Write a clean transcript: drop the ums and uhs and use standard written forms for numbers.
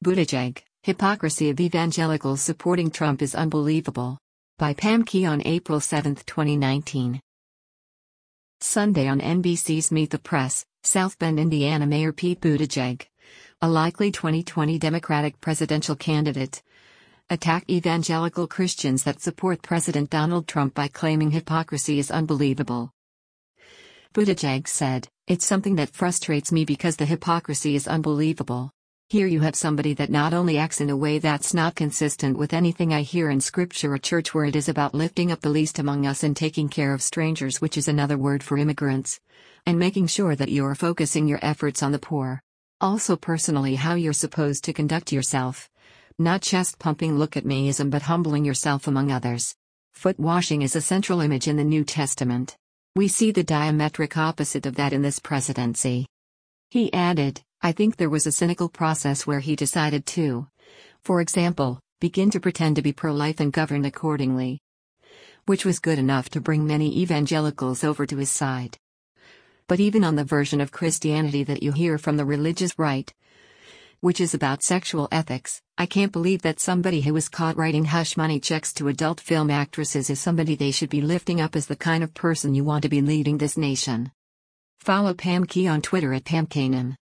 Buttigieg, hypocrisy of evangelicals supporting Trump is unbelievable. By Pam Key on April 7, 2019. Sunday on NBC's Meet the Press, South Bend, Indiana Mayor Pete Buttigieg, a likely 2020 Democratic presidential candidate, attacked evangelical Christians that support President Donald Trump by claiming hypocrisy is unbelievable. Buttigieg said, "It's something that frustrates me because the hypocrisy is unbelievable. Here you have somebody that not only acts in a way that's not consistent with anything I hear in Scripture, a church where it is about lifting up the least among us and taking care of strangers, which is another word for immigrants, and making sure that you're focusing your efforts on the poor. Also personally how you're supposed to conduct yourself. Not chest-pumping look-at-meism but humbling yourself among others. Foot washing is a central image in the New Testament. We see the diametric opposite of that in this presidency." He added, "I think there was a cynical process where he decided to, for example, begin to pretend to be pro-life and govern accordingly. Which was good enough to bring many evangelicals over to his side. But even on the version of Christianity that you hear from the religious right, which is about sexual ethics, I can't believe that somebody who was caught writing hush money checks to adult film actresses is somebody they should be lifting up as the kind of person you want to be leading this nation." Follow Pam Key on Twitter at PamKanan.